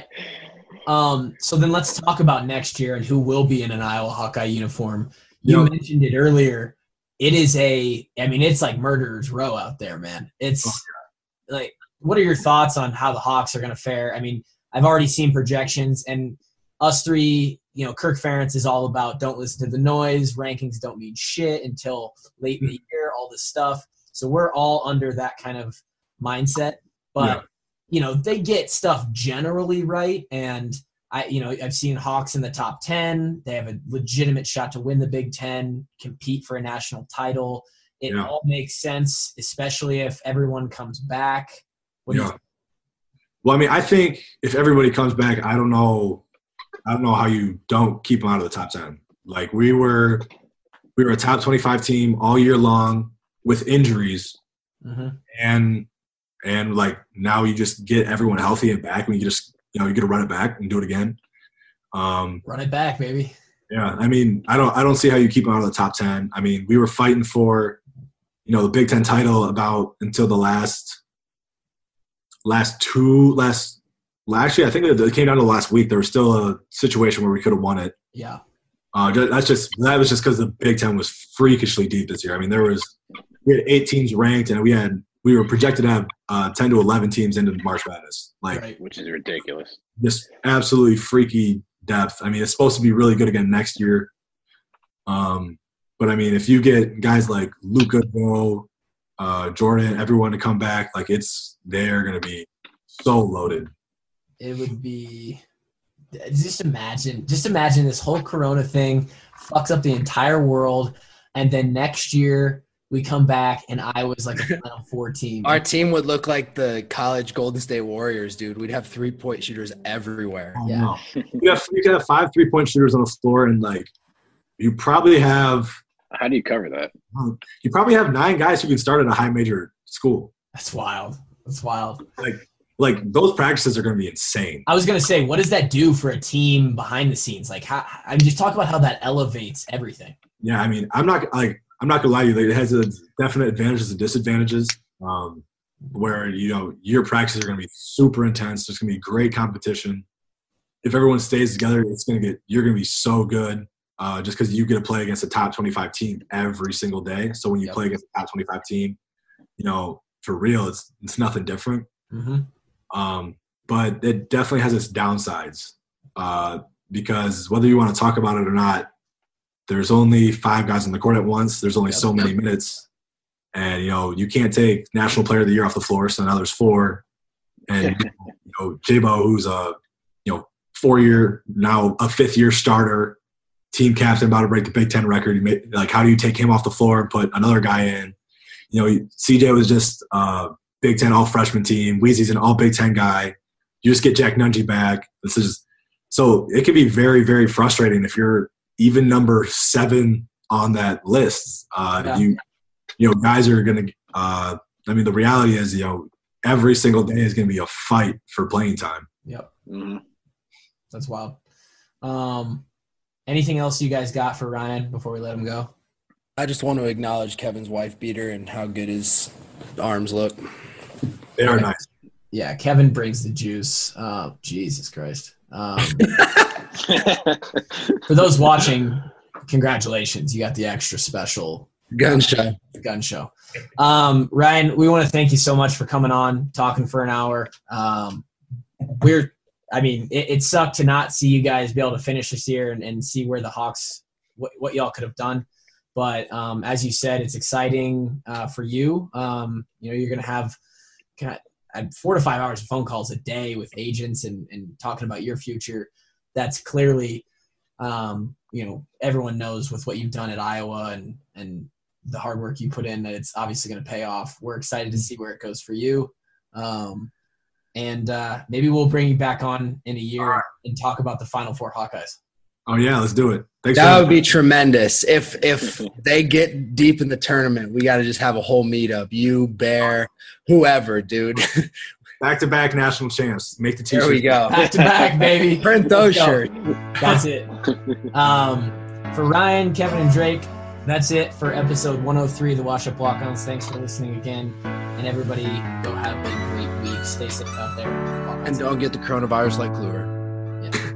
So then let's talk about next year and who will be in an Iowa Hawkeye uniform. You mentioned it earlier. It is it's like murderer's row out there, man. It's like, what are your thoughts on how the Hawks are going to fare? I mean, I've already seen projections, and us three, Kirk Ferentz is all about don't listen to the noise. Rankings don't mean shit until late in the year, all this stuff. So we're all under that kind of mindset. But, they get stuff generally right. And I've seen Hawks in the top 10. They have a legitimate shot to win the Big Ten, compete for a national title. It all makes sense, especially if everyone comes back. What do you think? Well, I mean, I think if everybody comes back, I don't know how you don't keep them out of the top 10. Like we were a top 25 team all year long with injuries, and like now you just get everyone healthy and back, and you just you get to run it back and do it again. Run it back, baby. Yeah, I mean, I don't see how you keep them out of the top 10. I mean, we were fighting for the Big Ten title until the actually, I think it came down to the last week. There was still a situation where we could have won it. Yeah. That was just because the Big Ten was freakishly deep this year. I mean, we had 8 teams ranked, and we were projected to have 10 to 11 teams into March Madness, which is ridiculous. Just absolutely freaky depth. I mean, it's supposed to be really good again next year. But I mean, if you get guys like Luka, Jordan, everyone to come back, they're going to be so loaded. It would be just imagine this whole Corona thing fucks up the entire world, and then next year we come back and Iowa's like a Final Four team. Our team would look like the college Golden State Warriors, dude. We'd have 3-point shooters everywhere. No. You could have 5 3-point shooters on the floor, and you probably have. How do you cover that? You probably have 9 guys who can start at a high major school. That's wild. Like those practices are going to be insane. I was going to say, what does that do for a team behind the scenes? Just talk about how that elevates everything. Yeah, I mean, I'm not going to lie to you. It has a definite advantages and disadvantages. Where your practices are going to be super intense. There's going to be great competition. If everyone stays together, you're going to be so good. Just because you get to play against a top 25 team every single day. So when you play against a top 25 team, for real, it's nothing different. But it definitely has its downsides because whether you want to talk about it or not, there's only 5 guys on the court at once. There's only so many minutes. And, you can't take National Player of the Year off the floor, so now there's 4. And, J-Bo, who's a 4-year, now a 5th-year starter, team captain, about to break the Big Ten record. How do you take him off the floor and put another guy in? CJ was just Big Ten all-freshman team. Weezy's an all-Big Ten guy. You just get Jack Nungy back. So it can be very, very frustrating if you're even number 7 on that list. Guys are going to the reality is, every single day is going to be a fight for playing time. Yep. That's wild. Anything else you guys got for Ryan before we let him go? I just want to acknowledge Kevin's wife beater and how good his arms look. They are nice. Yeah, Kevin brings the juice. Jesus Christ. For those watching, congratulations. You got the extra special gun show. Ryan, we want to thank you so much for coming on, talking for an hour. It sucked to not see you guys be able to finish this year and see where the Hawks, what y'all could have done. But as you said, it's exciting for you. You're going to have 4 to 5 hours of phone calls a day with agents and talking about your future. That's clearly, everyone knows with what you've done at Iowa and the hard work you put in that it's obviously going to pay off. We're excited to see where it goes for you. And maybe we'll bring you back on in a year and talk about the Final Four Hawkeyes. Oh, yeah, let's do it. Thanks. That would be tremendous. If they get deep in the tournament, we got to just have a whole meetup. You, Bear, whoever, dude. Back-to-back national champs. Make the t-shirt. There we go. Back-to-back, baby. Print those shirts. That's it. For Ryan, Kevin, and Drake, that's it for episode 103 of the Wash Up Walk-Ons. Thanks for listening again. And everybody, go have a great week. Stay safe out there. And don't get the coronavirus like Kluwer. Yeah.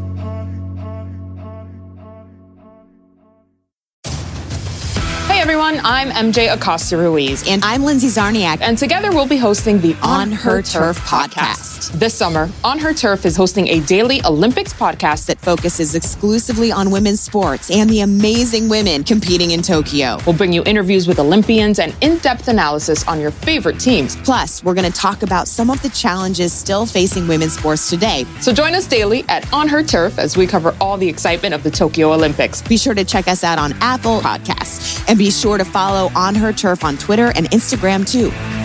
Hey everyone, everyone. I'm MJ Acosta Ruiz. And I'm Lindsay Zarniak. And together we'll be hosting the On Her Turf podcast. This summer, On Her Turf is hosting a daily Olympics podcast that focuses exclusively on women's sports and the amazing women competing in Tokyo. We'll bring you interviews with Olympians and in-depth analysis on your favorite teams. Plus, we're going to talk about some of the challenges still facing women's sports today. So join us daily at On Her Turf as we cover all the excitement of the Tokyo Olympics. Be sure to check us out on Apple Podcasts and be sure to follow On Her Turf on Twitter and Instagram too.